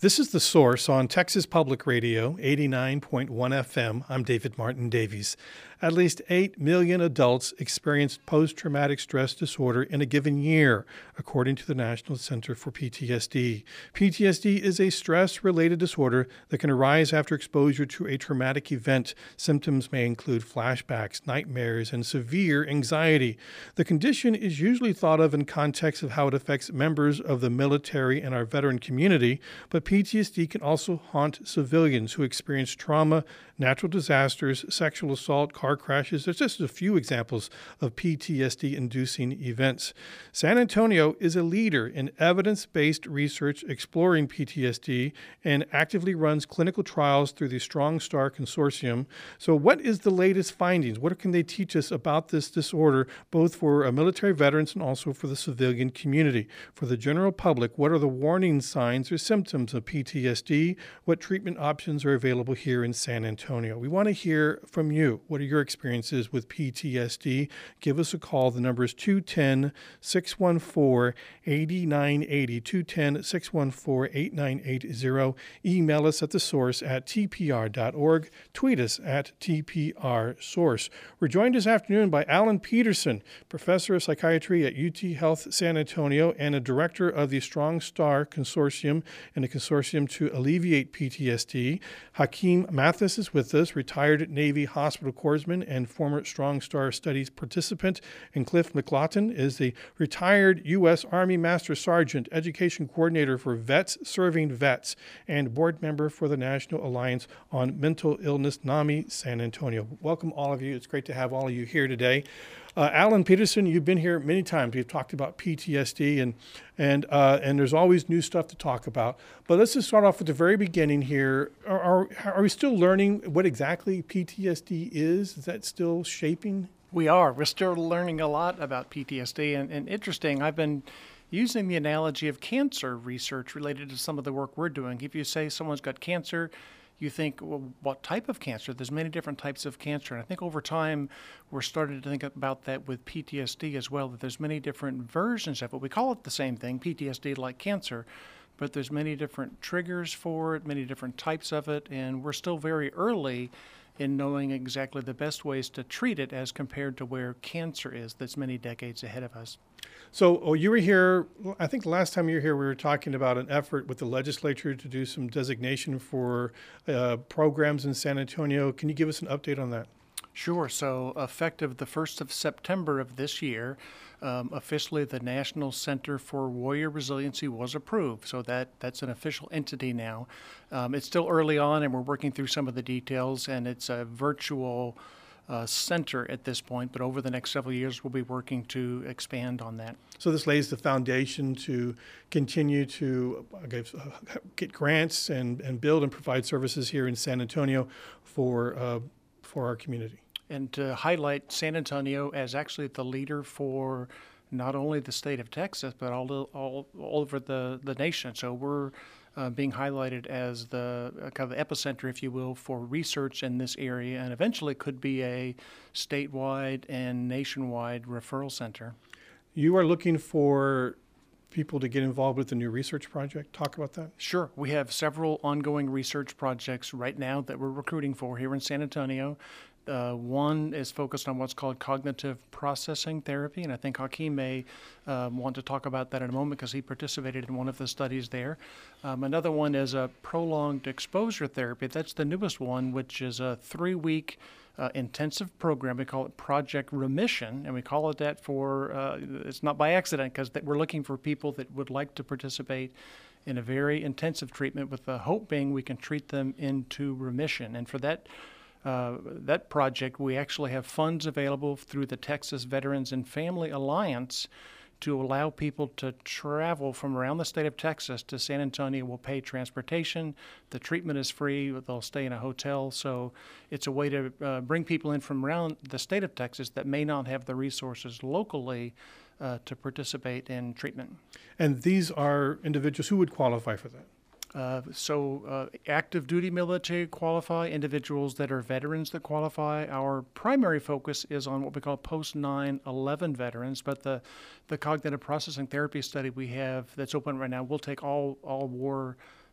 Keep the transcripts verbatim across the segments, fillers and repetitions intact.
This is The Source on Texas Public Radio, eighty-nine point one F M. I'm David Martin Davies. At least eight million adults experienced post-traumatic stress disorder in a given year, according to the National Center for P T S D. P T S D is a stress-related disorder that can arise after exposure to a traumatic event. Symptoms may include flashbacks, nightmares, and severe anxiety. The condition is usually thought of in context of how it affects members of the military and our veteran community, but P T S D can also haunt civilians who experience trauma, natural disasters, sexual assault, car crashes. There's just a few examples of P T S D-inducing events. San Antonio is a leader in evidence-based research exploring P T S D and actively runs clinical trials through the Strong Star Consortium. So what is the latest findings? What can they teach us about this disorder, both for uh, military veterans and also for the civilian community? For the general public, what are the warning signs or symptoms of P T S D? What treatment options are available here in San Antonio? We want to hear from you. What are your experiences with P T S D? Give us a call. The number is two one zero, six one four, eight nine eight zero, two one zero, six one four, eight nine eight zero. Email us at the source at t p r dot org. Tweet us at T P R Source. We're joined this afternoon by Alan Peterson, professor of psychiatry at U T Health San Antonio and a director of the Strong Star Consortium and a consortium to alleviate P T S D. Hakeem Mathis is with us, retired Navy hospital corpsman and former Strong Star Studies participant. And Cliff McLaughlin is the retired U S Army Master Sergeant, education coordinator for Vets Serving Vets, and board member for the National Alliance on Mental Illness, NAMI, San Antonio. Welcome, all of you. It's great to have all of you here today. Uh, Alan Peterson, you've been here many times. We've talked about P T S D, and and uh, and there's always new stuff to talk about. But let's just start off with the very beginning here. Are, are, are we still learning what exactly P T S D is? Is that still shaping? We are. We're still learning a lot about P T S D. And, and interesting, I've been using the analogy of cancer research related to some of the work we're doing. If you say someone's got cancer, you think, well, what type of cancer? There's many different types of cancer. And I think over time, we're starting to think about that with P T S D as well, that there's many different versions of it. We call it the same thing, P T S D like cancer, but there's many different triggers for it, many different types of it, and we're still very early in knowing exactly the best ways to treat it as compared to where cancer is that's many decades ahead of us. So oh, you were here, I think the last time you were here, we were talking about an effort with the legislature to do some designation for uh, programs in San Antonio. Can you give us an update on that? Sure. So effective the first of September of this year, um, officially the National Center for Warrior Resiliency was approved. So that, that's an official entity now. Um, it's still early on, and we're working through some of the details, and it's a virtual uh, center at this point. But over the next several years, we'll be working to expand on that. So this lays the foundation to continue to I guess, uh, get grants and, and build and provide services here in San Antonio for uh, for our community. And to highlight San Antonio as actually the leader for not only the state of Texas, but all all, all over the, the nation. So we're uh, being highlighted as the uh, kind of the epicenter, if you will, for research in this area, and eventually could be a statewide and nationwide referral center. You are looking for people to get involved with the new research project. Talk about that. Sure. We have several ongoing research projects right now that we're recruiting for here in San Antonio. Uh, one is focused on what's called cognitive processing therapy, and I think Hakeem may um, want to talk about that in a moment because he participated in one of the studies there. Um, another one is a prolonged exposure therapy. That's the newest one, which is a three-week uh, intensive program. We call it Project Remission, and we call it that for, uh, it's not by accident, because we're looking for people that would like to participate in a very intensive treatment with the hope being we can treat them into remission. And for that Uh, that project, we actually have funds available through the Texas Veterans and Family Alliance to allow people to travel from around the state of Texas to San Antonio. We'll pay transportation. The treatment is free. They'll stay in a hotel. So it's a way to uh, bring people in from around the state of Texas that may not have the resources locally uh, to participate in treatment. And these are individuals who would qualify for that? Uh, so uh, active duty military qualify, individuals that are veterans that qualify. Our primary focus is on what we call post nine eleven veterans, but the, the cognitive processing therapy study we have that's open right now will take all, all war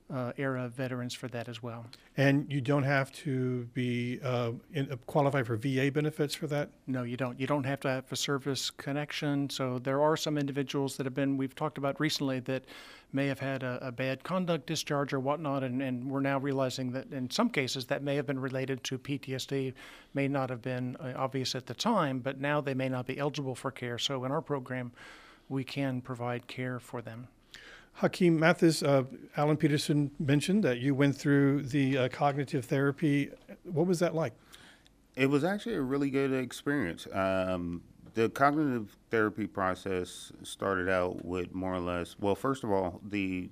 uh, era veterans for that as well. And you don't have to be uh, in, uh, qualify for V A benefits for that? No, you don't. You don't have to have a service connection. So there are some individuals that have been, we've talked about recently, that may have had a, a bad conduct discharge or whatnot, and, and we're now realizing that in some cases that may have been related to P T S D, may not have been uh, obvious at the time, but now they may not be eligible for care. So in our program, we can provide care for them. Hakeem Mathis, uh, Alan Peterson mentioned that you went through the uh, cognitive therapy. What was that like? It was actually a really good experience. Um, the cognitive therapy process started out with more or less, well, first of all, the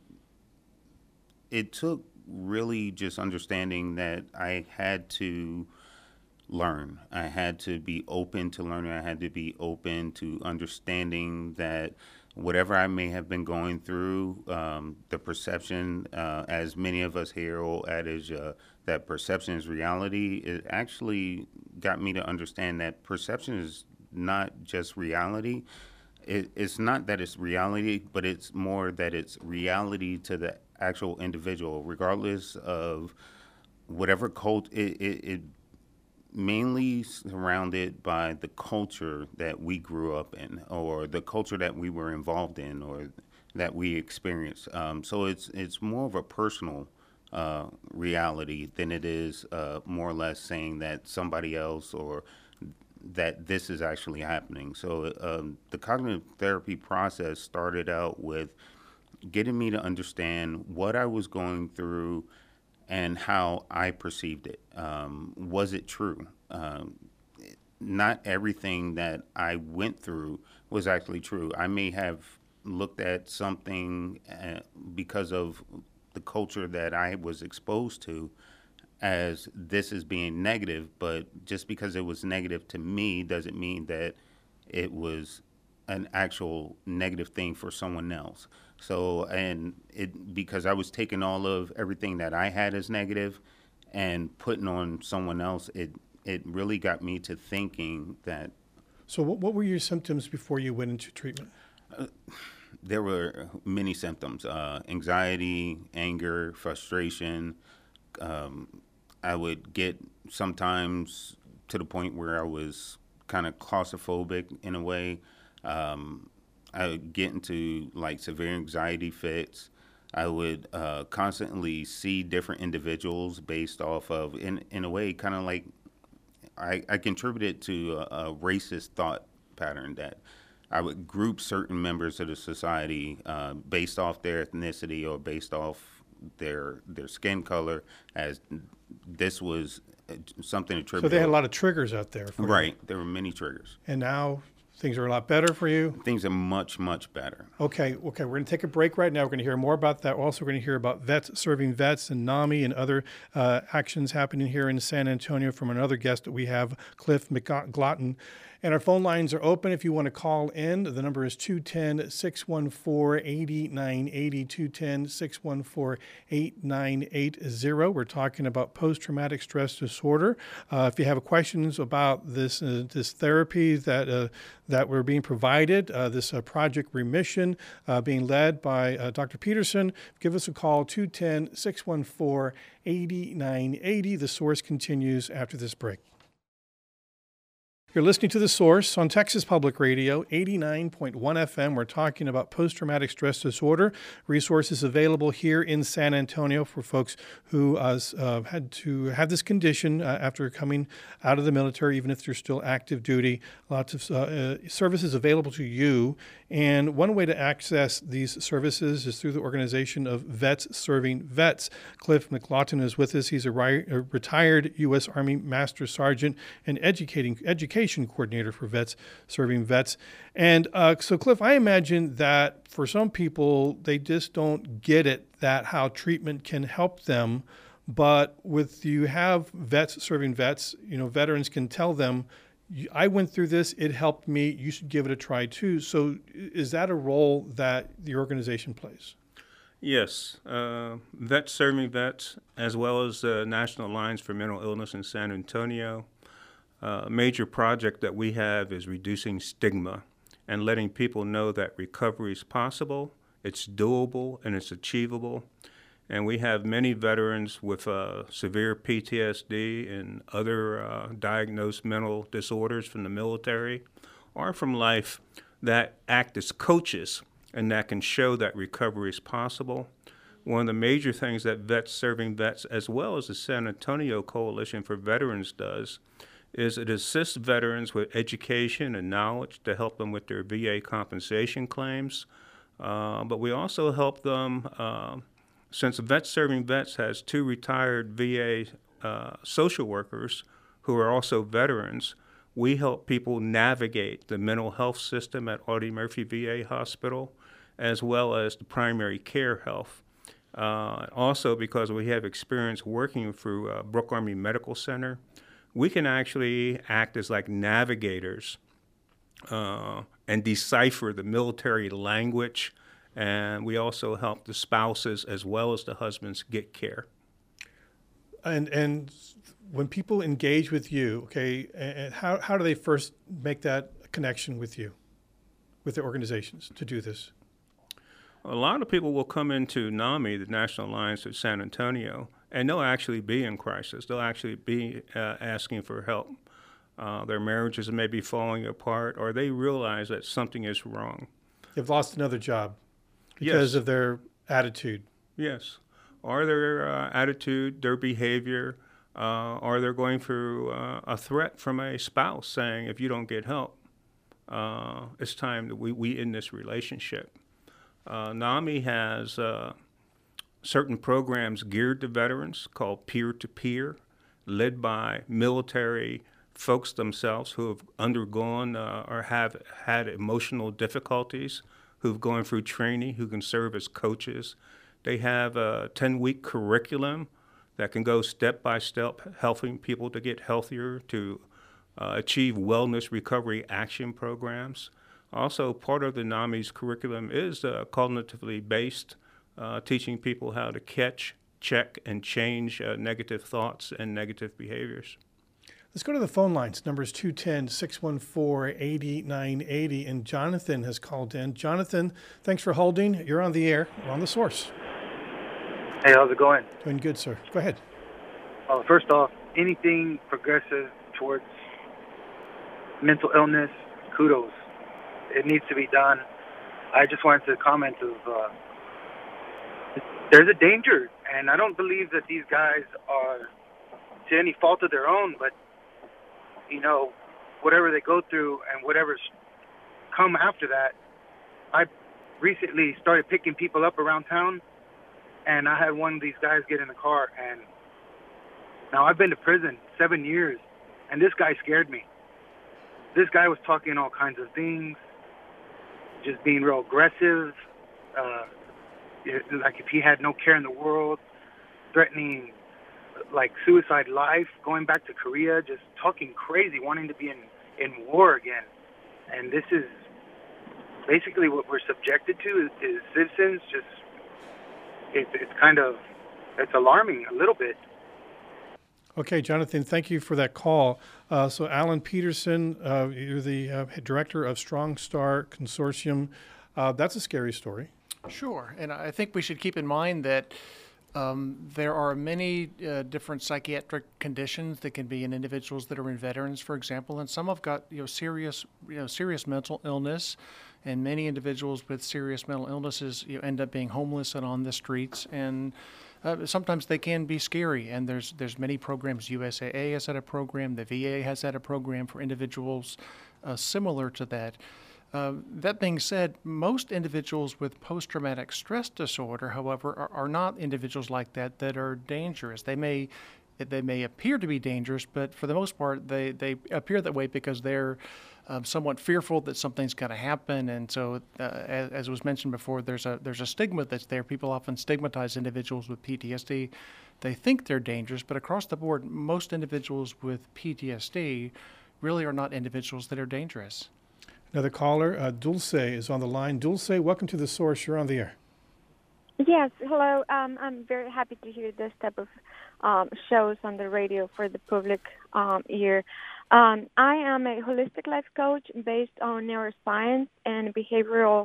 it took really just understanding that I had to learn. I had to be open to learning. I had to be open to understanding that whatever I may have been going through, um, the perception, uh, as many of us hear, old adage, uh, that perception is reality, it actually got me to understand that perception is not just reality. It, it's not that it's reality, but it's more that it's reality to the actual individual, regardless of whatever cult it, it, it mainly surrounded by the culture that we grew up in, or the culture that we were involved in, or that we experienced. Um, so it's it's more of a personal uh, reality than it is uh, more or less saying that somebody else or that this is actually happening. So um, the cognitive therapy process started out with getting me to understand what I was going through and how I perceived it. Um, was it true? Um, not everything that I went through was actually true. I may have looked at something uh, because of the culture that I was exposed to as this is being negative, but just because it was negative to me doesn't mean that it was an actual negative thing for someone else. So, and it, because I was taking all of everything that I had as negative and putting on someone else, it, it really got me to thinking that. So what, what were your symptoms before you went into treatment? Uh, there were many symptoms, uh, anxiety, anger, frustration. Um, I would get sometimes to the point where I was kind of claustrophobic in a way. Um, I would get into like severe anxiety fits. I would uh, constantly see different individuals based off of, in in a way, kind of like I, I contributed to a, a racist thought pattern that I would group certain members of the society uh, based off their ethnicity or based off their their skin color, as this was something attributable. So they had a lot of triggers out there for you. Right. There were many triggers. And now things are a lot better for you? Things are much, much better. Okay, okay. We're going to take a break right now. We're going to hear more about that. We're also going to hear about vets serving vets and NAMI and other uh, actions happening here in San Antonio from another guest that we have, Cliff McGlotton. And our phone lines are open if you want to call in. The number is two one zero, six one four, eight nine eight zero, two one zero, six one four, eight nine eight zero. We're talking about post-traumatic stress disorder. Uh, if you have questions about this uh, this therapy that uh, that we're being provided, uh, this uh, Project Remission uh, being led by uh, Doctor Peterson, give us a call, two one zero, six one four, eight nine eight zero. The Source continues after this break. You're listening to The Source on Texas Public Radio, eighty-nine point one F M. We're talking about post-traumatic stress disorder, resources available here in San Antonio for folks who uh, uh, had to have this condition uh, after coming out of the military, even if they're still active duty. Lots of uh, uh, services available to you. And one way to access these services is through the organization of Vets Serving Vets. Cliff McGlotton is with us. He's a, ri- a retired U S Army Master Sergeant and educating education coordinator for Vets Serving Vets. And uh, so, Cliff, I imagine that for some people, they just don't get it, that how treatment can help them. But with you have Vets Serving Vets, you know, veterans can tell them, I went through this, it helped me, you should give it a try too. So is that a role that the organization plays? Yes. Uh, Vets Serving Vets, as well as the National Alliance for Mental Illness in San Antonio. Uh, a major project that we have is reducing stigma and letting people know that recovery is possible, it's doable, and it's achievable. And we have many veterans with uh, severe P T S D and other uh, diagnosed mental disorders from the military or from life that act as coaches and that can show that recovery is possible. One of the major things that Vets Serving Vets, as well as the San Antonio Coalition for Veterans, does is it assists veterans with education and knowledge to help them with their V A compensation claims. Uh, but we also help them, uh, since Vets Serving Vets has two retired V A uh, social workers who are also veterans, we help people navigate the mental health system at Audie Murphy V A Hospital, as well as the primary care health. Uh, also, because we have experience working through uh, Brooke Army Medical Center, we can actually act as like navigators uh, and decipher the military language, and we also help the spouses as well as the husbands get care. And and when people engage with you, okay, and how how do they first make that connection with you, with their organizations to do this? A lot of people will come into NAMI, the National Alliance of San Antonio, and they'll actually be in crisis. They'll actually be uh, asking for help. Uh, their marriages may be falling apart, or they realize that something is wrong. They've lost another job because Yes. of their attitude. Yes. Or their uh, attitude, their behavior, uh, or they're going through uh, a threat from a spouse saying, if you don't get help, uh, it's time that we, we end this relationship. Uh, NAMI has uh, certain programs geared to veterans called peer-to-peer, led by military folks themselves who have undergone uh, or have had emotional difficulties, who've gone through training, who can serve as coaches. They have a ten-week curriculum that can go step by step, helping people to get healthier, to uh, achieve wellness recovery action programs. Also, part of the NAMI's curriculum is uh, cognitively based, uh, teaching people how to catch, check, and change uh, negative thoughts and negative behaviors. Let's go to the phone lines. Number is two one zero, six one four, eight nine eight zero. And Jonathan has called in. Jonathan, thanks for holding. You're on the air. You're on The Source. Hey, how's it going? Doing good, sir. Go ahead. Uh, first off, anything progressive towards mental illness, kudos. It needs to be done. I just wanted to comment of uh, there's a danger, and I don't believe that these guys are to any fault of their own, but, you know, whatever they go through and whatever's come after that. I recently started picking people up around town, and I had one of these guys get in the car, and now I've been to prison seven years, and this guy scared me. This guy was talking all kinds of things, just being real aggressive, uh, like if he had no care in the world, threatening like suicide life, going back to Korea, just talking crazy, wanting to be in, in war again. And this is basically what we're subjected to is, is citizens just, it, it's kind of, it's alarming a little bit. Okay, Jonathan, thank you for that call. Uh, so Alan Peterson, uh, you're the uh, director of Strong Star Consortium. Uh, that's a scary story. Sure, and I think we should keep in mind that um, there are many uh, different psychiatric conditions that can be in individuals that are in veterans, for example, and some have got you know serious you know serious mental illness, and many individuals with serious mental illnesses you know, end up being homeless and on the streets, and uh, sometimes they can be scary. And there's there's many programs. U S A A has had a program. The V A has had a program for individuals uh, similar to that. Uh, that being said, most individuals with post-traumatic stress disorder, however, are, are not individuals like that that are dangerous. They may they may appear to be dangerous, but for the most part, they, they appear that way because they're um, somewhat fearful that something's going to happen. And so, uh, as, as was mentioned before, there's a there's a stigma that's there. People often stigmatize individuals with P T S D. They think they're dangerous, but across the board, most individuals with P T S D really are not individuals that are dangerous. Another caller, uh, Dulce, is on the line. Dulce, welcome to The Source. You're on the air. Yes, hello. Um, I'm very happy to hear this type of um, shows on the radio for the public um, ear. Um, I am a holistic life coach based on neuroscience and behavioral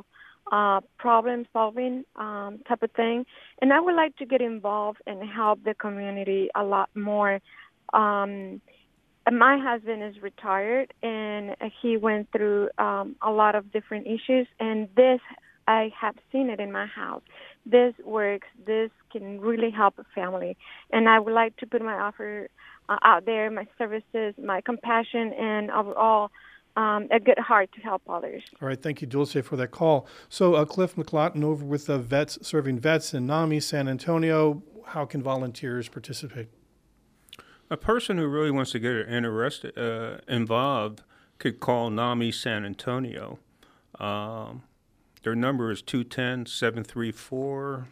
uh, problem solving um, type of thing. And I would like to get involved and help the community a lot more. Um, my husband is retired, and he went through um, a lot of different issues, and this, I have seen it in my house. This works. This can really help a family. And I would like to put my offer uh, out there, my services, my compassion, and overall um, a good heart to help others. All right, thank you, Dulce, for that call. So uh, Cliff McLaughlin over with uh, Vets Serving Vets in NAMI, San Antonio. How can volunteers participate? A person who really wants to get interested, uh, involved could call NAMI San Antonio. Um, their number is two one zero, seven three four.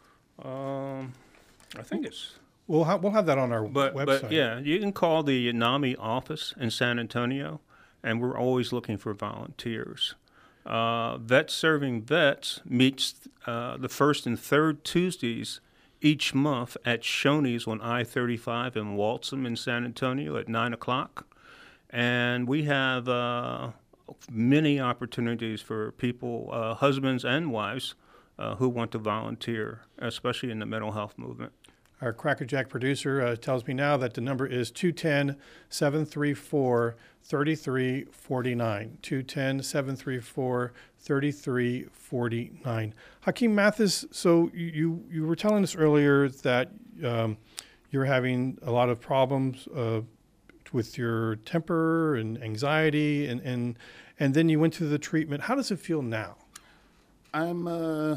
Um, I think it's... We'll, ha- we'll have that on our but, website. But, yeah, you can call the NAMI office in San Antonio, and we're always looking for volunteers. Uh, Vets Serving Vets meets uh, the first and third Tuesdays each month at Shoney's on I thirty-five in Waltham in San Antonio at nine o'clock. And we have uh, many opportunities for people, uh, husbands and wives, uh, who want to volunteer, especially in the mental health movement. Our Cracker Jack producer uh, tells me now that the number is two one zero, seven three four, three three four nine. two one zero, seven three four, three three four nine. Hakeem Mathis, so you, you were telling us earlier that um, you're having a lot of problems uh, with your temper and anxiety, and, and, and then you went to the treatment. How does it feel now? I'm, uh,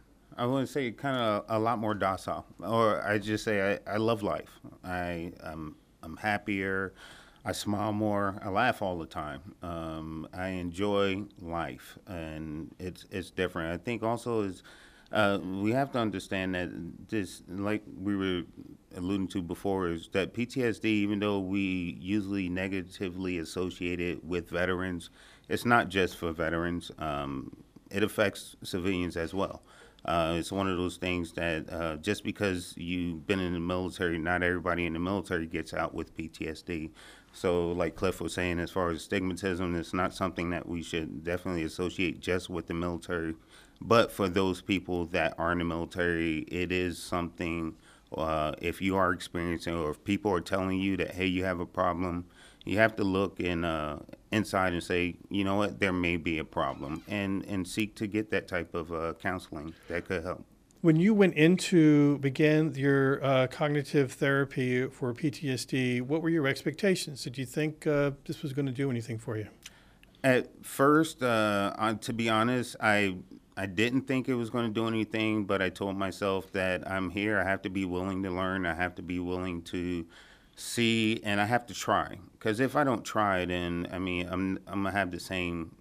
I want to say kind of a lot more docile, or I just say I, I love life. I, I'm, I'm happier. I smile more. I laugh all the time. Um, I enjoy life, and it's it's different. I think also is uh, we have to understand that this, like we were alluding to before, is that P T S D, even though we usually negatively associate it with veterans, it's not just for veterans. Um, it affects civilians as well. Uh, it's one of those things that uh, just because you've been in the military, not everybody in the military gets out with P T S D. So like Cliff was saying, as far as stigmatism, it's not something that we should definitely associate just with the military. But for those people that are in the military, it is something, uh, if you are experiencing, or if people are telling you that, hey, you have a problem, you have to look in, uh, inside and say, you know what, there may be a problem, and, and seek to get that type of uh, counseling that could help. When you went in to begin your uh, cognitive therapy for P T S D, what were your expectations? Did you think uh, this was going to do anything for you? At first, uh, on, to be honest, I I didn't think it was going to do anything, but I told myself that I'm here. I have to be willing to learn. I have to be willing to see, and I have to try. Because if I don't try, then, I mean, I'm, I'm going to have the same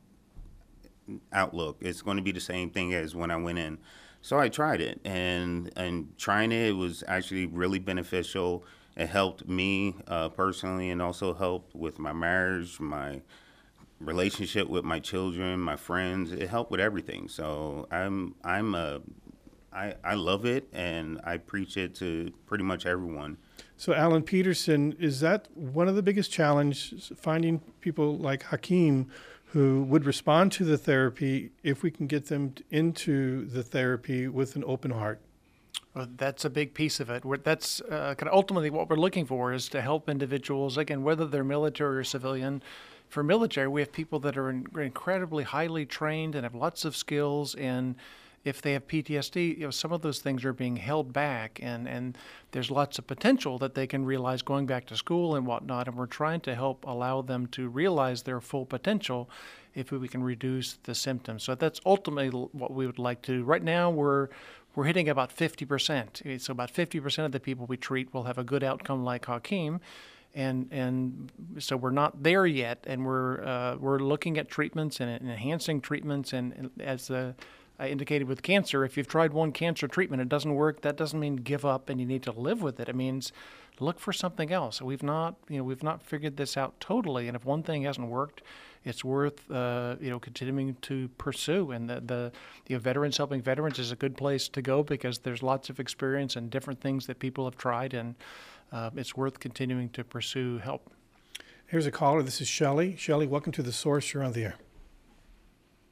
outlook. It's going to be the same thing as when I went in. So I tried it, and and trying it, it was actually really beneficial. It helped me uh, personally, and also helped with my marriage, my relationship with my children, my friends. It helped with everything. So I'm I'm a I I love it, and I preach it to pretty much everyone. So Alan Peterson, is that one of the biggest challenges, finding people like Hakeem who would respond to the therapy if we can get them into the therapy with an open heart? Well, that's a big piece of it. We're, that's uh, kind of ultimately what we're looking for, is to help individuals, again, whether they're military or civilian. For military, we have people that are in, incredibly highly trained and have lots of skills, and if they have P T S D, you know, some of those things are being held back, and, and there's lots of potential that they can realize going back to school and whatnot, and we're trying to help allow them to realize their full potential if we can reduce the symptoms. So that's ultimately what we would like to do. Right now, we're we're hitting about fifty percent. So about fifty percent of the people we treat will have a good outcome like Hakeem. And and so we're not there yet, and we're uh, we're looking at treatments and enhancing treatments. And, and as the, I indicated with cancer, if you've tried one cancer treatment, it doesn't work, that doesn't mean give up and you need to live with it. It means look for something else. We've not you know we've not figured this out totally, and if one thing hasn't worked, it's worth uh, you know continuing to pursue. And the the you know, Veterans Helping Veterans is a good place to go because there's lots of experience and different things that people have tried, and Uh, it's worth continuing to pursue help. Here's a caller. This is Shelley. Shelley, welcome to The Source. You're on the air.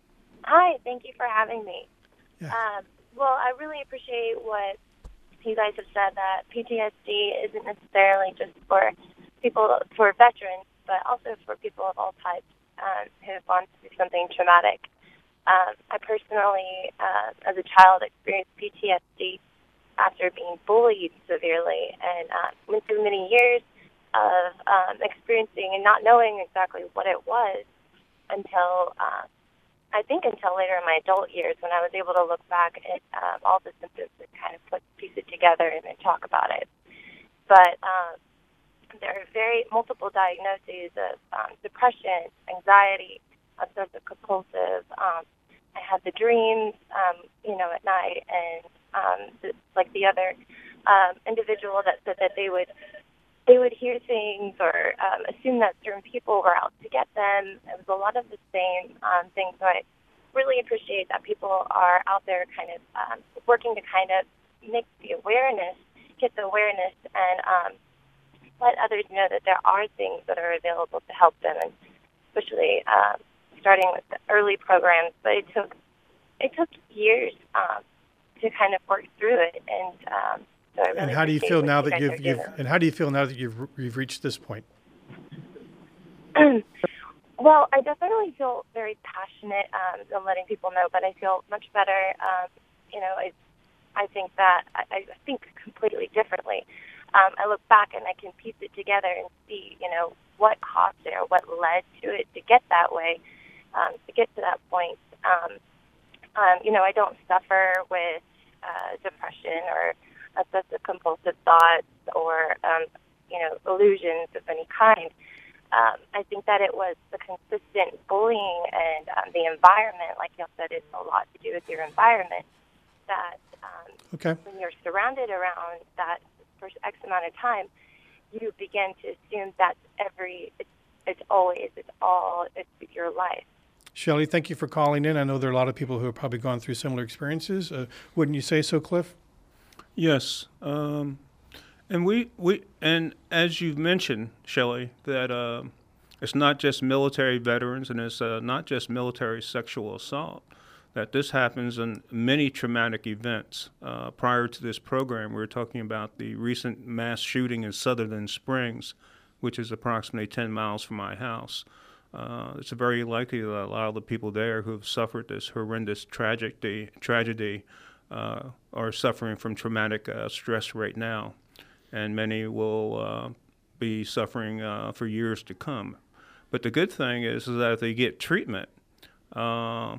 Hi, thank you for having me. Yeah. Um, well, I really appreciate what you guys have said, that P T S D isn't necessarily just for people, for veterans, but also for people of all types um, who have gone through something traumatic. Um, I personally, uh, as a child, experienced P T S D after being bullied severely, and uh, went through many years of um, experiencing and not knowing exactly what it was until, uh, I think until later in my adult years, when I was able to look back at um, all the symptoms and kind of put piece it together and then talk about it. But um, there are very multiple diagnoses of um, depression, anxiety, obsessive compulsive. Um, I had the dreams, um, you know, at night, and um, the, like the other um, individual that said that they would they would hear things or um, assume that certain people were out to get them. It was a lot of the same um, things. So I really appreciate that people are out there kind of um, working to kind of make the awareness, get the awareness, and um, let others know that there are things that are available to help them, and especially um, starting with the early programs. But it took it took years um, to kind of work through it, and um, so I really And how do you appreciate feel what now you that guys you've, are you've doing. and how do you feel now that you've you've reached this point? Well, I definitely feel very passionate um, in letting people know, but I feel much better. Um, you know, I, I think that I, I think completely differently. Um, I look back and I can piece it together and see, you know, what caused it or what led to it to get that way, um, to get to that point. Um, um, you know, I don't suffer with uh, depression or obsessive compulsive thoughts or, um, you know, illusions of any kind. Um, I think that it was the consistent bullying and um, the environment, like you said, it's a lot to do with your environment, that um, Okay. when you're surrounded around that for X amount of time, you begin to assume that's every, it's, it's always, it's all, it's your life. Shelley, thank you for calling in. I know there are a lot of people who have probably gone through similar experiences. Uh, wouldn't you say so, Cliff? Yes. Um, and we, we and as you've mentioned, Shelley, that uh, it's not just military veterans and it's uh, not just military sexual assault, that this happens in many traumatic events. Uh, prior to this program, we were talking about the recent mass shooting in Sutherland Springs, which is approximately ten miles from my house. Uh, it's very likely that a lot of the people there who have suffered this horrendous tragedy, tragedy uh, are suffering from traumatic uh, stress right now, and many will uh, be suffering uh, for years to come. But the good thing is, is that if they get treatment, uh,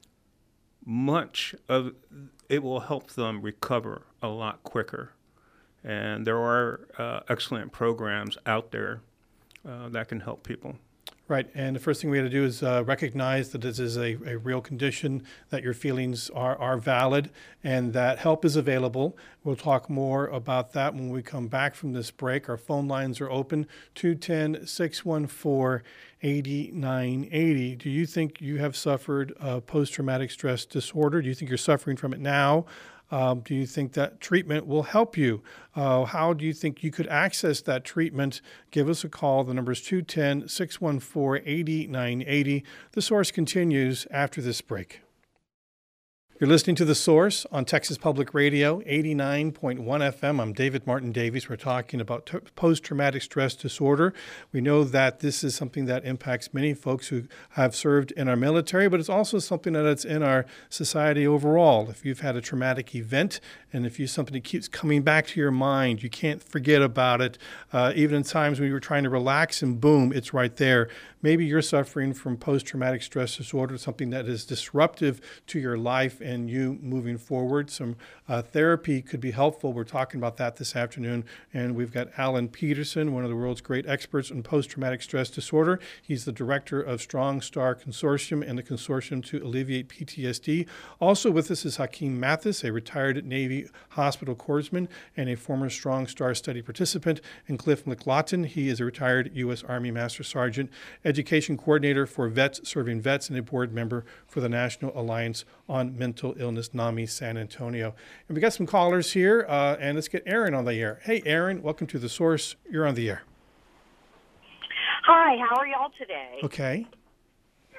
much of it will help them recover a lot quicker. And there are uh, excellent programs out there uh, that can help people. Right, and the first thing we have to do is uh, recognize that this is a, a real condition, that your feelings are, are valid, and that help is available. We'll talk more about that when we come back from this break. Our phone lines are open, two one zero, six one four, eight nine eight zero. Do you think you have suffered uh, post-traumatic stress disorder? Do you think you're suffering from it now? Um, do you think that treatment will help you? Uh, how do you think you could access that treatment? Give us a call. The number is two one zero, six one four, eight nine eight zero. The Source continues after this break. You're listening to The Source on Texas Public Radio, eighty-nine point one F M. I'm David Martin Davies. We're talking about t- post-traumatic stress disorder. We know that this is something that impacts many folks who have served in our military, but it's also something that's in our society overall. If you've had a traumatic event, and if you something that keeps coming back to your mind, you can't forget about it, uh, even in times when you're trying to relax and boom, it's right there. Maybe you're suffering from post-traumatic stress disorder, something that is disruptive to your life and you moving forward. Some uh, therapy could be helpful. We're talking about that this afternoon. And we've got Alan Peterson, one of the world's great experts on post-traumatic stress disorder. He's the director of Strong Star Consortium and the Consortium to Alleviate P T S D. Also with us is Hakeem Mathis, a retired Navy hospital corpsman and a former Strong Star study participant, and Cliff McLaughton. He is a retired U S Army Master Sergeant, education coordinator for vets serving vets, and a board member for the National Alliance on Mental Illness, NAMI San Antonio. And we got some callers here, uh, and let's get Aaron on the air. Hey, Aaron, welcome to The Source. You're on the air. Hi, how are y'all today? Okay.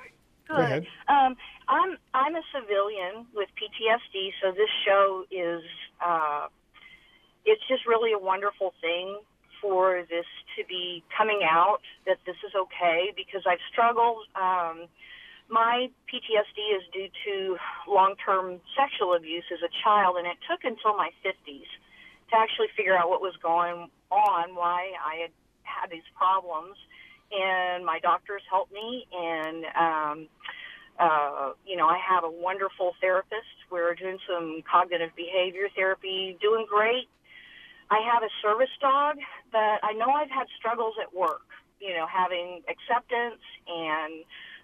Go Good. ahead. Um, I'm I'm a civilian with P T S D, so this show is uh, it's just really a wonderful thing for this to be coming out, that this is okay, because I've struggled. Um, my P T S D is due to long-term sexual abuse as a child, and it took until my fifties to actually figure out what was going on, why I had had these problems. And my doctors helped me, and um, uh, you know, I have a wonderful therapist. We're doing some cognitive behavior therapy, doing great. I have a service dog, but I know I've had struggles at work, you know, having acceptance, and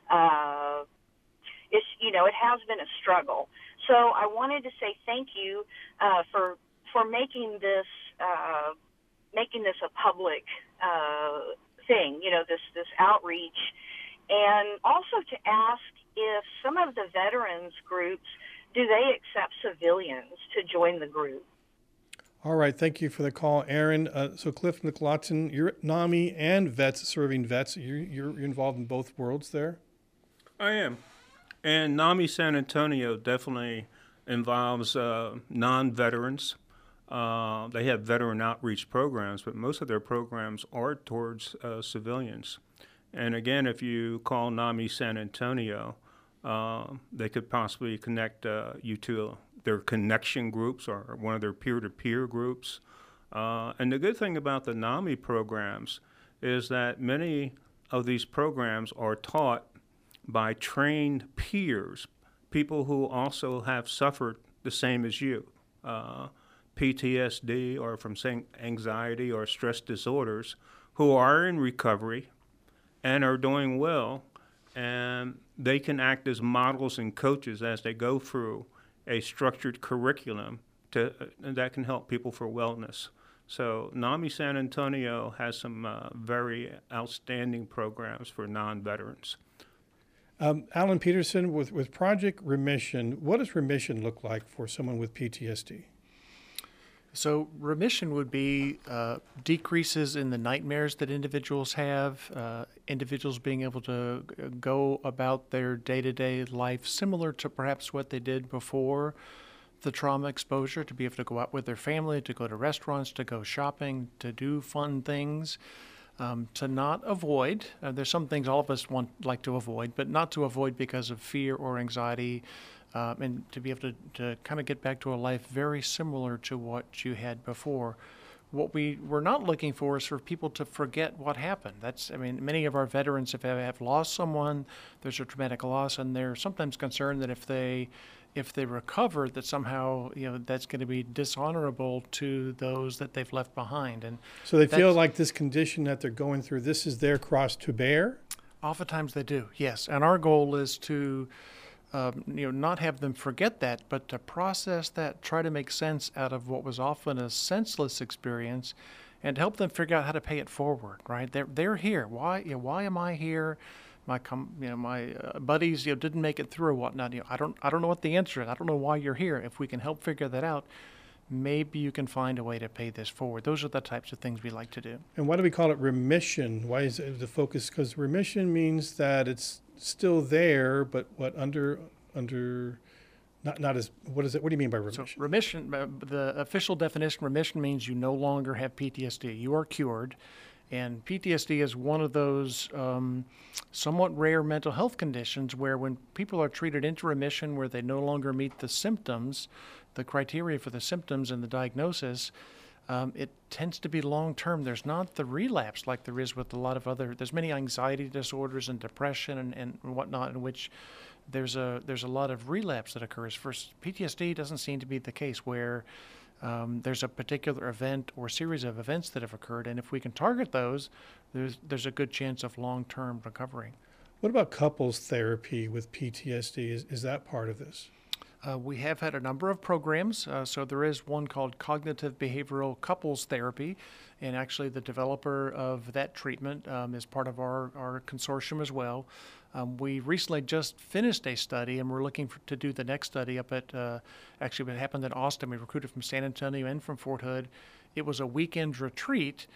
uh, it's, you know, it has been a struggle. So I wanted to say thank you uh, for for making this uh, making this a public uh, thing, you know, this this outreach, and also to ask if some of the veterans groups, do they accept civilians to join the group? All right, thank you for the call, Aaron. Uh, so Cliff McLaughlin, you're at NAMI and vets serving vets. You're, you're involved in both worlds there? I am. And NAMI San Antonio definitely involves uh, non-veterans. Uh, they have veteran outreach programs, but most of their programs are towards uh, civilians. And again, if you call NAMI San Antonio, uh, they could possibly connect uh, you to their connection groups or one of their peer-to-peer groups. Uh, and the good thing about the NAMI programs is that many of these programs are taught by trained peers, people who also have suffered the same as you. Uh, P T S D or from saying anxiety or stress disorders, who are in recovery and are doing well, and they can act as models and coaches as they go through a structured curriculum to, uh, that can help people for wellness. So NAMI San Antonio has some uh, very outstanding programs for non-veterans. Um, Alan Peterson, with, with Project Remission, what does remission look like for someone with P T S D? So remission would be uh, decreases in the nightmares that individuals have, uh, individuals being able to go about their day-to-day life similar to perhaps what they did before the trauma exposure, to be able to go out with their family, to go to restaurants, to go shopping, to do fun things, um, to not avoid. Uh, there's some things all of us want like to avoid, but not to avoid because of fear or anxiety. Um, and to be able to, to kind of get back to a life very similar to what you had before. What we we're not looking for is for people to forget what happened. That's, I mean, many of our veterans have, have lost someone, there's a traumatic loss, and they're sometimes concerned that if they if they recover, that somehow, you know, that's going to be dishonorable to those that they've left behind. And so they feel like this condition that they're going through, this is their cross to bear? Oftentimes they do, yes. And our goal is to Um, you know, not have them forget that, but to process that, try to make sense out of what was often a senseless experience, and help them figure out how to pay it forward. Right? They're they're here. Why? You know, why am I here? My com- you know, my uh, buddies, you know, didn't make it through or whatnot. You know, I don't I don't know what the answer is. I don't know why you're here. If we can help figure that out, maybe you can find a way to pay this forward. Those are the types of things we like to do. And why do we call it remission? Why is it the focus? Because remission means that it's still there, but what under under not not as what is it? What do you mean by remission? So remission, uh, the official definition, remission means you no longer have P T S D. You are cured, and P T S D is one of those um, somewhat rare mental health conditions where when people are treated into remission, where they no longer meet the symptoms, the criteria for the symptoms and the diagnosis. Um, it tends to be long-term. There's not the relapse like there is with a lot of other, there's many anxiety disorders and depression and, and whatnot in which there's a there's a lot of relapse that occurs. For P T S D doesn't seem to be the case where um, there's a particular event or series of events that have occurred, and if we can target those, there's, there's a good chance of long-term recovery. What about couples therapy with P T S D? Is, is that part of this? Uh, we have had a number of programs. Uh, so there is one called Cognitive Behavioral Couples Therapy, and actually the developer of that treatment um, is part of our, our consortium as well. Um, we recently just finished a study, and we're looking for, to do the next study up at, uh, actually it happened in Austin. We recruited from San Antonio and from Fort Hood. It was a weekend retreat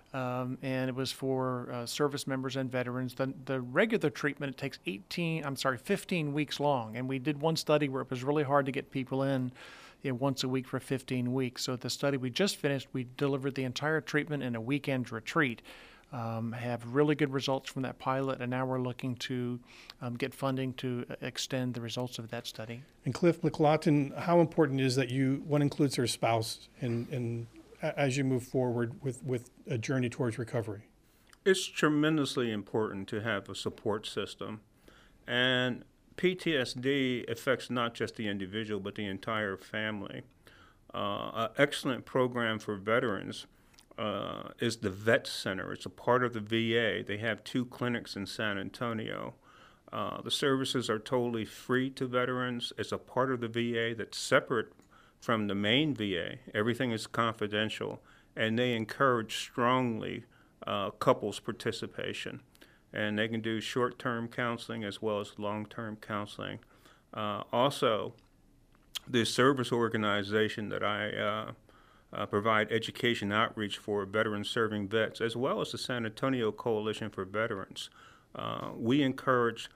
Um, and it was for uh, service members and veterans. The, the regular treatment, it takes eighteen, I'm sorry, fifteen weeks long. And we did one study where it was really hard to get people in, you know, once a week for fifteen weeks. So the study we just finished, we delivered the entire treatment in a weekend retreat. Um, have really good results from that pilot, and now we're looking to um, get funding to extend the results of that study. And Cliff McLaughlin, how important is that you, one includes their spouse in, in as you move forward with, with a journey towards recovery? It's tremendously important to have a support system. And P T S D affects not just the individual, but the entire family. Uh, an excellent program for veterans uh, is the Vet Center. It's a part of the V A. They have two clinics in San Antonio. Uh, the services are totally free to veterans. It's a part of the V A that's separate from the main V A. Everything is confidential, and they encourage strongly uh, couples participation. And they can do short-term counseling as well as long-term counseling. Uh, also, the service organization that I uh, uh, provide education outreach for veterans serving vets, as well as the San Antonio Coalition for Veterans, uh, we encourage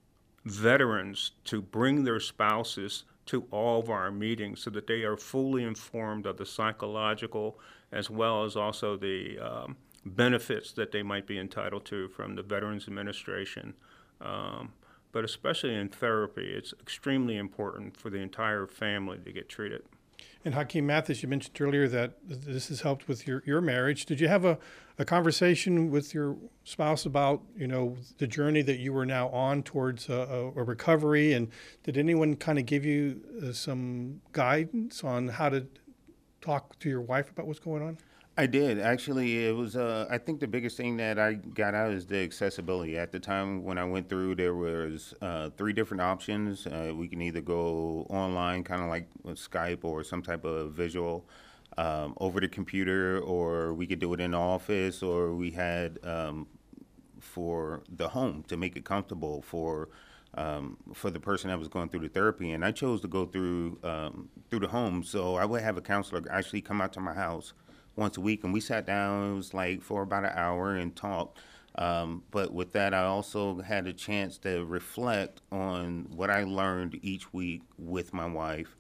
veterans to bring their spouses to all of our meetings so that they are fully informed of the psychological as well as also the um, benefits that they might be entitled to from the Veterans Administration. Um, but especially in therapy, it's extremely important for the entire family to get treated. And Hakeem Mathis, you mentioned earlier that this has helped with your, your marriage. Did you have a, a conversation with your spouse about, you know, the journey that you were now on towards a, a recovery? And did anyone kind of give you uh, some guidance on how to talk to your wife about what's going on? I did. Actually, it was, uh, I think the biggest thing that I got out is the accessibility. At the time when I went through, there was uh, three different options. Uh, we can either go online, kind of like with Skype or some type of visual um, over the computer, or we could do it in the office, or we had um, for the home to make it comfortable for um, for the person that was going through the therapy. And I chose to go through um, through the home. So I would have a counselor actually come out to my house once a week, and we sat down. It was like for about an hour and talked. Um, but with that, I also had a chance to reflect on what I learned each week with my wife,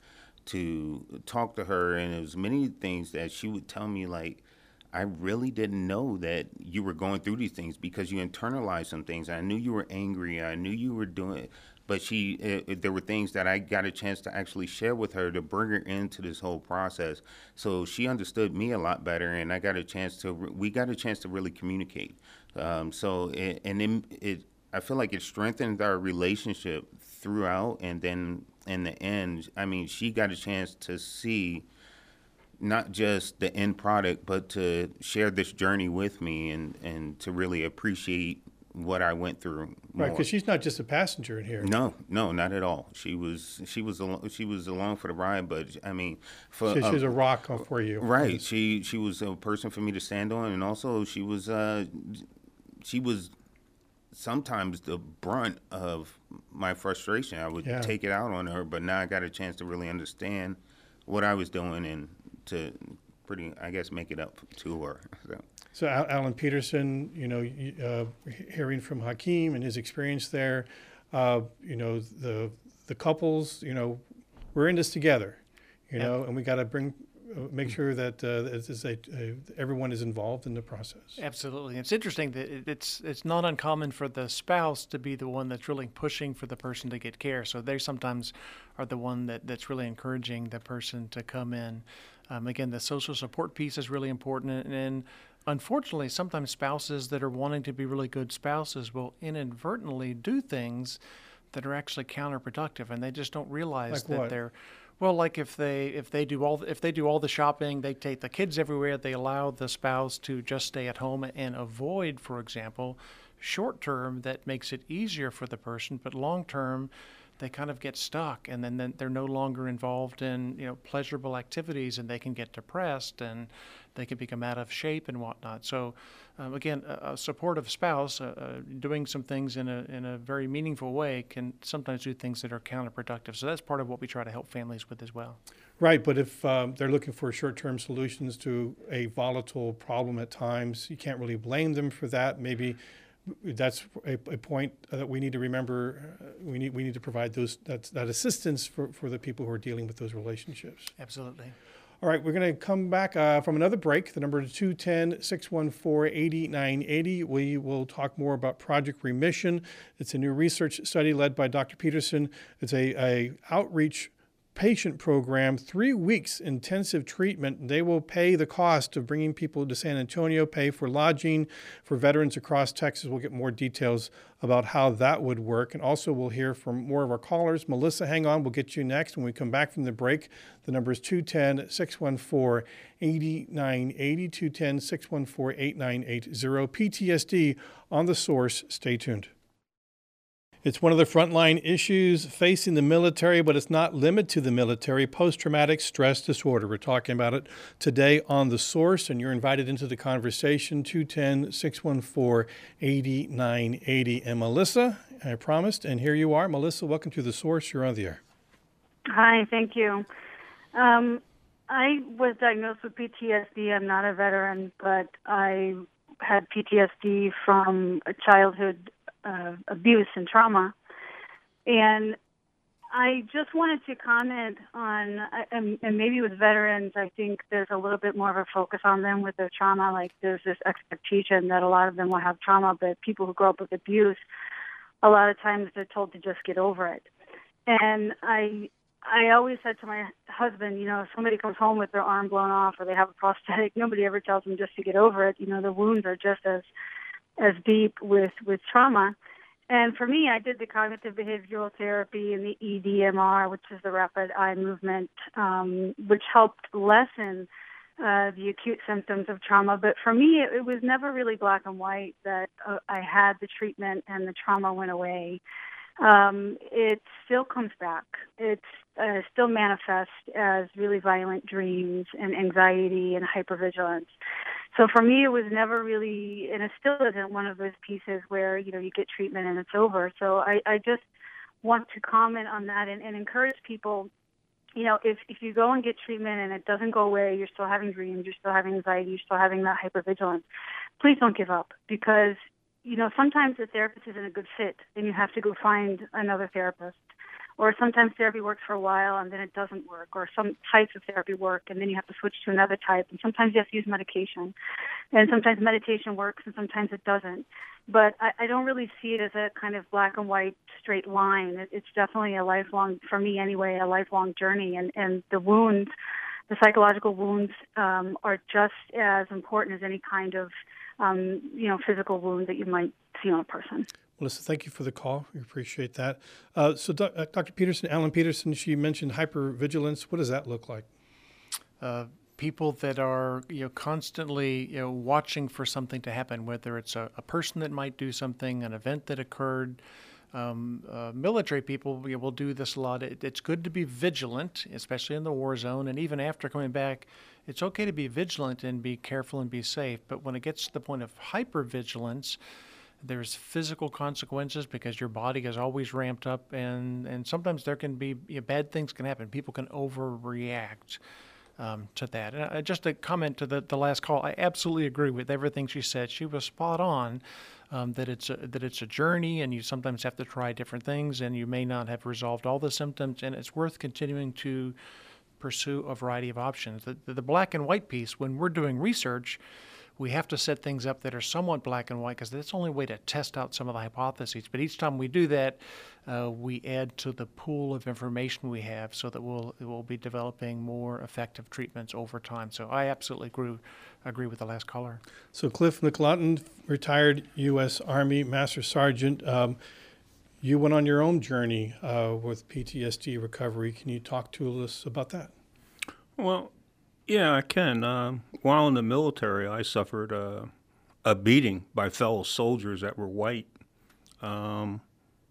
to talk to her, and it was many things that she would tell me, like, I really didn't know that you were going through these things because you internalized some things. I knew you were angry. I knew you were doing it. But she, it, it, there were things that I got a chance to actually share with her to bring her into this whole process. So she understood me a lot better, and I got a chance to, we got a chance to really communicate. Um, so, it, and then it, I feel like it strengthened our relationship throughout. And then in the end, I mean, she got a chance to see not just the end product, but to share this journey with me and, and to really appreciate what I went through more. Right, because she's not just a passenger in here. No, no, not at all. She was she was al- she was along for the ride, but I mean, for She, uh, she's a rock for you. right. She she was a person for me to stand on, and also she was uh, she was sometimes the brunt of my frustration. I would Yeah. take it out on her, but now I got a chance to really understand what I was doing and to pretty, I guess, make it up to her. So. So Al- Alan Peterson, you know, y- uh, hearing from Hakeem and his experience there, uh, you know, the the couples, you know, we're in this together, you know, and we got to bring, uh, make sure that uh, it's, it's a, a, everyone is involved in the process. Absolutely. It's interesting that it- it's it's not uncommon for the spouse to be the one that's really pushing for the person to get care. So they sometimes are the one that, that's really encouraging the person to come in. Um, again, the social support piece is really important. And, and unfortunately, sometimes spouses that are wanting to be really good spouses will inadvertently do things that are actually counterproductive, and they just don't realize Like that what? they're well. Like if they if they do all if they do all the shopping, they take the kids everywhere. They allow the spouse to just stay at home and avoid, for example, short term that makes it easier for the person, but long term, they kind of get stuck, and then, then they're no longer involved in, you know, pleasurable activities, and they can get depressed, and they can become out of shape and whatnot. So, um, again, a, a supportive spouse uh, uh, doing some things in a in a very meaningful way can sometimes do things that are counterproductive. So that's part of what we try to help families with as well. Right, but if um, they're looking for short-term solutions to a volatile problem at times, you can't really blame them for that. Maybe that's a, a point that we need to remember. Uh, we need we need to provide those that that assistance for, for the people who are dealing with those relationships. Absolutely. All right, we're going to come back uh, from another break. The number is two one zero, six one four, eight nine eight zero. We will talk more about Project Remission. It's a new research study led by Doctor Peterson. It's a, a outreach patient program, three weeks intensive treatment. They will pay the cost of bringing people to San Antonio, pay for lodging for veterans across Texas. We'll get more details about how that would work. And also we'll hear from more of our callers. Melissa, hang on. We'll get you next when we come back from the break. The number is two one zero, six one four, eight nine eight zero, two one zero, six one four, eight nine eight zero. P T S D on The Source. Stay tuned. It's one of the frontline issues facing the military, but it's not limited to the military, post-traumatic stress disorder. We're talking about it today on The Source, and you're invited into the conversation, two one zero, six one four, eight nine eight zero. And Melissa, I promised, and here you are. Melissa, welcome to The Source. You're on the air. Hi, thank you. Um, I was diagnosed with P T S D. I'm not a veteran, but I had P T S D from a childhood Uh, abuse and trauma. And I just wanted to comment on, and, and maybe with veterans, I think there's a little bit more of a focus on them with their trauma. Like there's this expectation that a lot of them will have trauma, but people who grow up with abuse, a lot of times they're told to just get over it. And I I always said to my husband, you know, if somebody comes home with their arm blown off or they have a prosthetic, nobody ever tells them just to get over it. You know, the wounds are just as as deep with, with trauma. And for me, I did the cognitive behavioral therapy and the E D M R, which is the rapid eye movement, um, which helped lessen uh, the acute symptoms of trauma. But for me, it, it was never really black and white that uh, I had the treatment and the trauma went away. Um, it still comes back. It uh, still manifests as really violent dreams and anxiety and hypervigilance. So for me, it was never really, and it still isn't one of those pieces where, you know, you get treatment and it's over. So I, I just want to comment on that and, and encourage people, you know, if, if you go and get treatment and it doesn't go away, you're still having dreams, you're still having anxiety, you're still having that hypervigilance, please don't give up, because you know, sometimes the therapist isn't a good fit and you have to go find another therapist. Or sometimes therapy works for a while and then it doesn't work. Or some types of therapy work and then you have to switch to another type. And sometimes you have to use medication. And sometimes meditation works and sometimes it doesn't. But I, I don't really see it as a kind of black and white straight line. It, it's definitely a lifelong, for me anyway, a lifelong journey. And, and the wounds, the psychological wounds um, are just as important as any kind of Um, you know, physical wound that you might see on a person. Melissa, thank you for the call. We appreciate that. Uh, so Do- uh, Doctor Peterson, Alan Peterson, she mentioned hypervigilance. What does that look like? Uh, people that are, you know, constantly, you know, watching for something to happen, whether it's a, a person that might do something, an event that occurred. Um, uh, military people you know, will do this a lot. It, it's good to be vigilant, especially in the war zone. And even after coming back, it's okay to be vigilant and be careful and be safe. But when it gets to the point of hypervigilance, there's physical consequences because your body is always ramped up. And, and sometimes there can be you know, bad things can happen. People can overreact um, to that. And uh, just a comment to the, the last call, I absolutely agree with everything she said. She was spot on. Um, that it's a, that it's a journey, and you sometimes have to try different things, and you may not have resolved all the symptoms, and it's worth continuing to pursue a variety of options. The, the black and white piece, when we're doing research, we have to set things up that are somewhat black and white because that's the only way to test out some of the hypotheses. But each time we do that, uh, we add to the pool of information we have so that we'll we'll be developing more effective treatments over time. So I absolutely agree, agree with the last caller. So Cliff McLaughlin, retired U S Army Master Sergeant, um, you went on your own journey uh, with P T S D recovery. Can you talk to us about that? Well, yeah, I can. Um, while in the military, I suffered uh, a beating by fellow soldiers that were white. Um,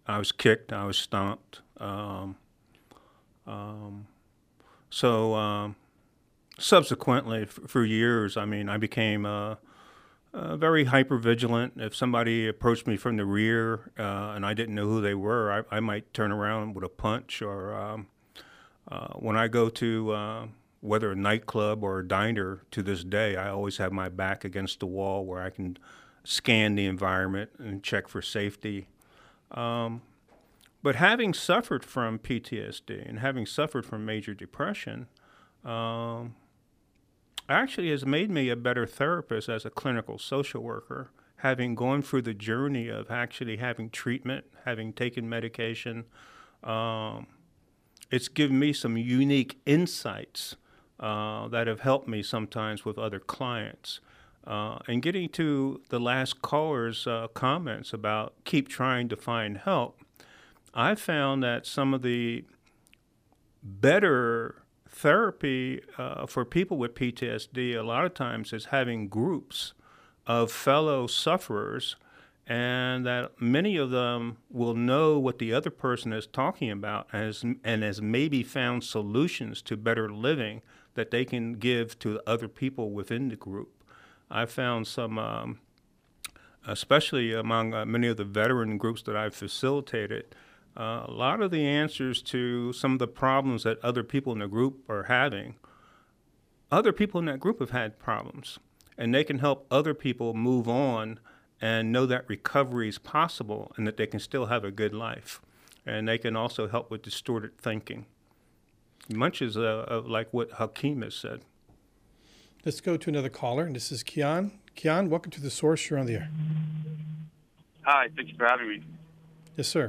I was kicked, I was stomped. Um, um, so um, subsequently, f- for years, I mean, I became uh, uh, very hyper-vigilant. If somebody approached me from the rear uh, and I didn't know who they were, I, I might turn around with a punch. Or um, uh, when I go to uh, whether a nightclub or a diner to this day, I always have my back against the wall where I can scan the environment and check for safety. Um, but having suffered from P T S D and having suffered from major depression, um, actually has made me a better therapist as a clinical social worker, having gone through the journey of actually having treatment, having taken medication. Um, it's given me some unique insights uh, that have helped me sometimes with other clients. Uh, and getting to the last caller's uh, comments about keep trying to find help, I found that some of the better therapy uh, for people with P T S D a lot of times is having groups of fellow sufferers, and that many of them will know what the other person is talking about as, and has maybe found solutions to better living that they can give to other people within the group. I found some, um, especially among uh, many of the veteran groups that I've facilitated, uh, a lot of the answers to some of the problems that other people in the group are having, other people in that group have had problems, and they can help other people move on and know that recovery is possible and that they can still have a good life. And they can also help with distorted thinking. Much as uh, of like what Hakeem has said. Let's go to another caller, and this is Kian. Kian, welcome to The Source. You're on the air. Hi, thank you for having me. Yes, sir.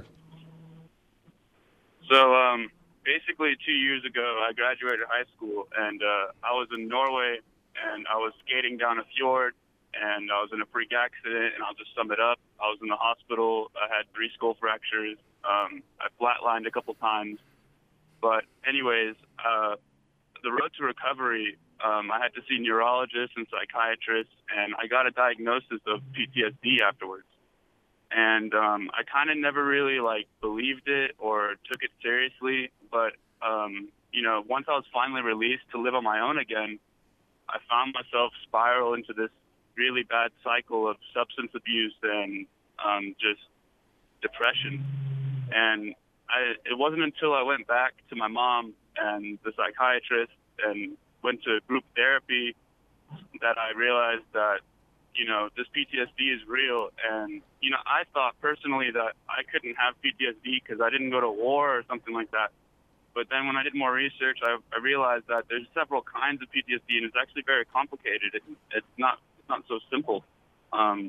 So, um, basically two years ago, I graduated high school, and uh, I was in Norway, and I was skating down a fjord, and I was in a freak accident, and I'll just sum it up. I was in the hospital. I had three skull fractures. Um, I flatlined a couple times. But anyways, uh, the road to recovery, um, I had to see neurologists and psychiatrists, and I got a diagnosis of P T S D afterwards. And um, I kind of never really, like, believed it or took it seriously. But, um, you know, once I was finally released to live on my own again, I found myself spiral into this really bad cycle of substance abuse and um, just depression. And I, it wasn't until I went back to my mom and the psychiatrist and went to group therapy that I realized that, you know, this P T S D is real. And, you know, I thought personally that I couldn't have P T S D because I didn't go to war or something like that. But then when I did more research, I, I realized that there's several kinds of P T S D, and it's actually very complicated. It, it's not it's not so simple. Um,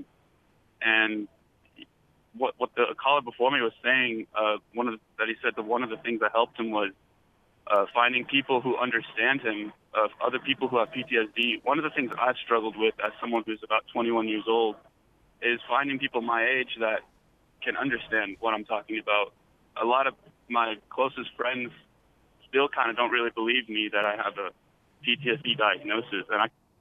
and what what the caller before me was saying, uh, one of the, that he said that one of the things that helped him was uh, finding people who understand him, of other people who have P T S D. One of the things I've struggled with as someone who's about twenty-one years old is finding people my age that can understand what I'm talking about. A lot of my closest friends still kind of don't really believe me that I have a P T S D diagnosis. And I.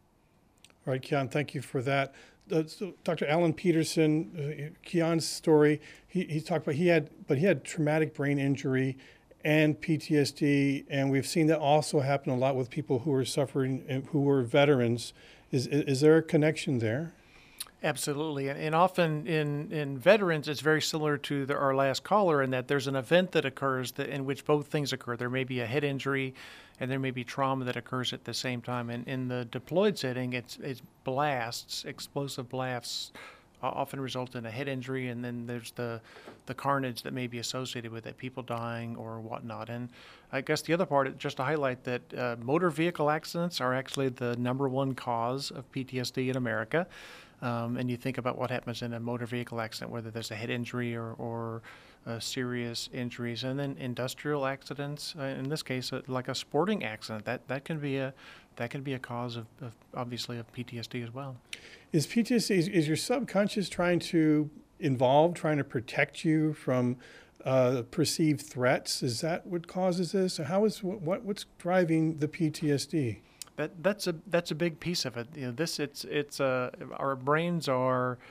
All right, Kian, thank you for that. Uh, so Doctor Alan Peterson, uh, Kian's story, he, he talked about he had, but he had traumatic brain injury and P T S D, and we've seen that also happen a lot with people who are suffering, who were veterans. Is is there a connection there? Absolutely. And, and often in, in veterans, it's very similar to the, our last caller in that there's an event that occurs that, in which both things occur. There may be a head injury and there may be trauma that occurs at the same time. And in the deployed setting, it's, it's blasts, explosive blasts often result in a head injury, and then there's the the carnage that may be associated with it, people dying or whatnot. And I guess the other part, just to highlight that uh, motor vehicle accidents are actually the number one cause of P T S D in America. Um, and you think about what happens in a motor vehicle accident, whether there's a head injury or, or uh, serious injuries, and then industrial accidents. Uh, in this case, uh, like a sporting accident, that, that can be a that can be a cause of, of obviously of P T S D as well. Is P T S D is, is your subconscious trying to involve, trying to protect you from uh, perceived threats? Is that what causes this? Or how is what what's driving the P T S D? That that's a that's a big piece of it. You know, this it's it's uh, our brains are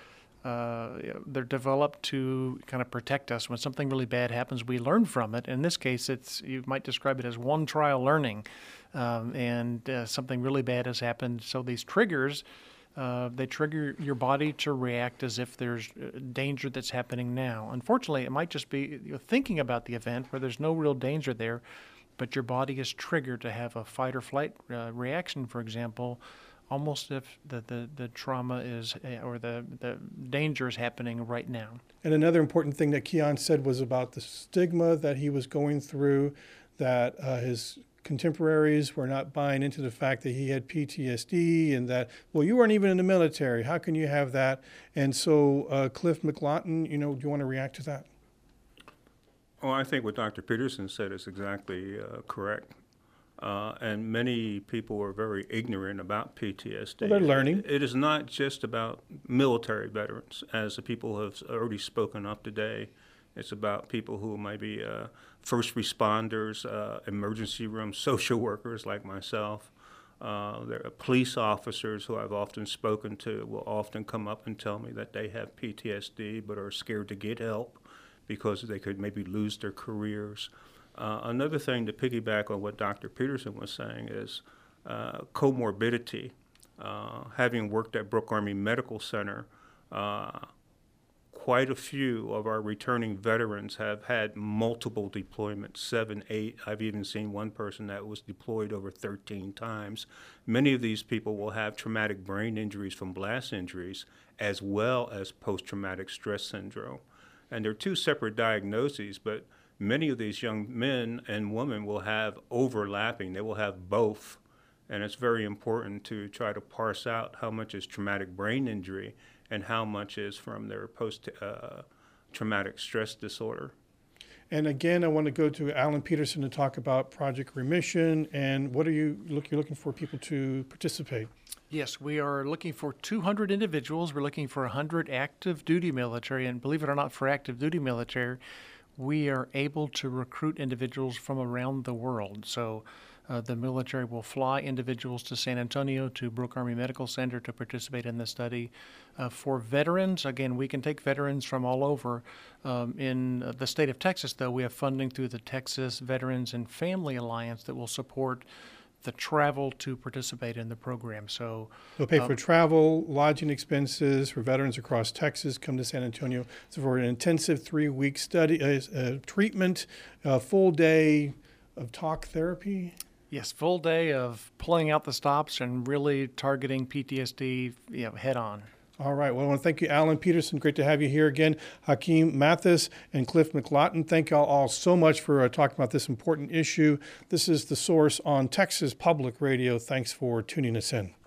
uh, they're developed to kind of protect us. When something really bad happens, we learn from it. In this case, it's you might describe it as one trial learning, um, and uh, something really bad has happened. So these triggers, uh, they trigger your body to react as if there's danger that's happening now. Unfortunately, it might just be you know, thinking about the event where there's no real danger there, but your body is triggered to have a fight or flight uh, reaction, for example, almost if the, the, the trauma is, or the, the danger is happening right now. And another important thing that Keon said was about the stigma that he was going through, that uh, his contemporaries were not buying into the fact that he had P T S D and that, well, you weren't even in the military. How can you have that? And so uh, Cliff McLawton, you know, do you want to react to that? Well, I think what Doctor Peterson said is exactly uh, correct. Uh, and many people are very ignorant about P T S D. Well, they're learning. It, it is not just about military veterans, as the people have already spoken up today. It's about people who might be uh, first responders, uh, emergency room social workers like myself. Uh, there are police officers who I've often spoken to will often come up and tell me that they have P T S D but are scared to get help because they could maybe lose their careers. Uh, another thing to piggyback on what Doctor Peterson was saying is uh, comorbidity. Uh, having worked at Brooke Army Medical Center, uh, quite a few of our returning veterans have had multiple deployments, seven, eight. I've even seen one person that was deployed over thirteen times. Many of these people will have traumatic brain injuries from blast injuries as well as post-traumatic stress syndrome. And they're two separate diagnoses, but many of these young men and women will have overlapping. They will have both. And it's very important to try to parse out how much is traumatic brain injury and how much is from their post-traumatic uh, stress disorder. And again, I want to go to Alan Peterson to talk about Project Remission. And what are you look, you're looking for people to participate? Yes, we are looking for two hundred individuals. We're looking for one hundred active duty military. And believe it or not, for active duty military, we are able to recruit individuals from around the world. So uh, the military will fly individuals to San Antonio, to Brooke Army Medical Center to participate in the study. Uh, for veterans, again, we can take veterans from all over. Um, in uh, the state of Texas, though, we have funding through the Texas Veterans and Family Alliance that will support the travel to participate in the program. So they'll pay um, for travel, lodging expenses for veterans across Texas, come to San Antonio. So for an intensive three-week study, uh, uh, treatment, a full day of talk therapy. Yes, full day of pulling out the stops and really targeting P T S D, you know, head on. All right. Well, I want to thank you, Alan Peterson. Great to have you here again. Hakeem Mathis and Cliff McLawton, thank you all, all so much for uh, talking about this important issue. This is The Source on Texas Public Radio. Thanks for tuning us in.